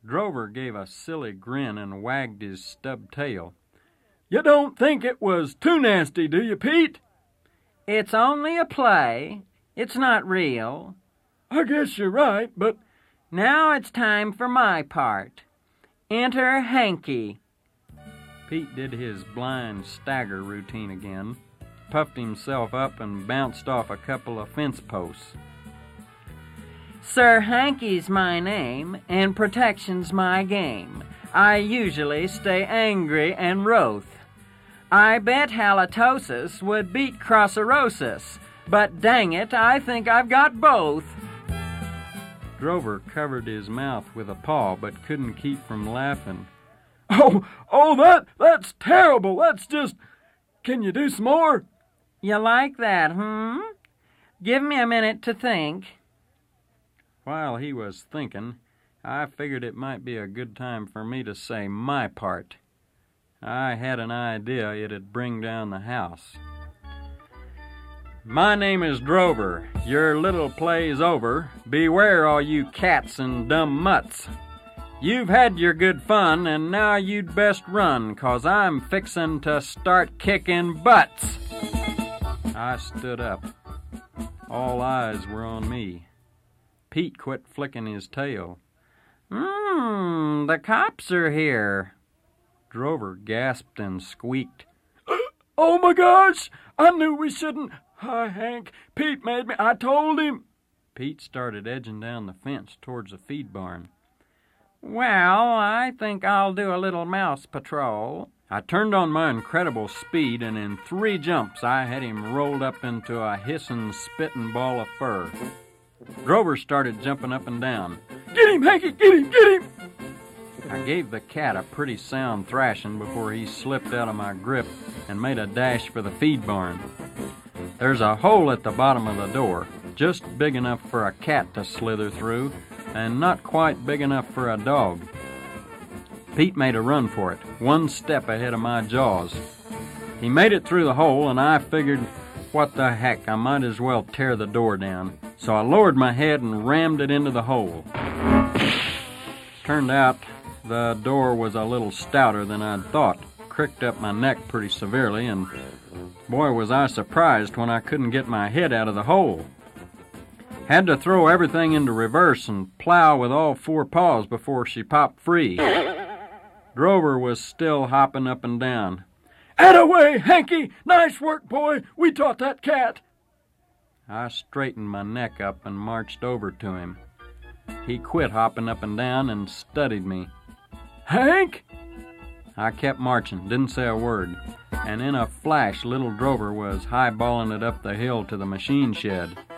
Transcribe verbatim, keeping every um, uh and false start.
Drover gave a silly grin and wagged his stub tail. "You don't think it was too nasty, do you, Pete?" "It's only a play. It's not real." "I guess you're right, but—" "Now it's time for my part. Enter Hanky." Pete did his blind stagger routine again, puffed himself up and bounced off a couple of fence posts. "Sir Hanky's my name, and protection's my game. I usually stay angry and wroth. I bet halitosis would beat crosserosis, but dang it, I think I've got both." Drover covered his mouth with a paw, but couldn't keep from laughing. "Oh, oh, that, that's terrible. That's just... Can you do some more?" "You like that, hmm? Give me a minute to think." While he was thinking, I figured it might be a good time for me to say my part. I had an idea it'd bring down the house. "My name is Drover. Your little play's over. Beware, all you cats and dumb mutts. You've had your good fun, and now you'd best run, 'cause I'm fixin' to start kicking butts." I stood up. All eyes were on me. Pete quit flicking his tail. Mmm, the cops are here." Drover gasped and squeaked. "Oh, my gosh! I knew we shouldn't. Hi, Hank. Pete made me. I told him." Pete started edging down the fence towards the feed barn. "Well, I think I'll do a little mouse patrol." I turned on my incredible speed, and in three jumps I had him rolled up into a hissing, spitting ball of fur. Drover started jumping up and down. "Get him, Hanky! Get him! Get him!" I gave the cat a pretty sound thrashing before he slipped out of my grip and made a dash for the feed barn. There's a hole at the bottom of the door, just big enough for a cat to slither through, and not quite big enough for a dog. Pete made a run for it, one step ahead of my jaws. He made it through the hole, and I figured, what the heck, I might as well tear the door down. So I lowered my head and rammed it into the hole. Turned out the door was a little stouter than I'd thought, cricked up my neck pretty severely, and boy was I surprised when I couldn't get my head out of the hole. Had to throw everything into reverse and plow with all four paws before she popped free. Drover was still hopping up and down. "Attaway, Hanky! Nice work, boy! We taught that cat!" I straightened my neck up and marched over to him. He quit hopping up and down and studied me. "Hank?" I kept marching, didn't say a word, and in a flash little Drover was highballing it up the hill to the machine shed.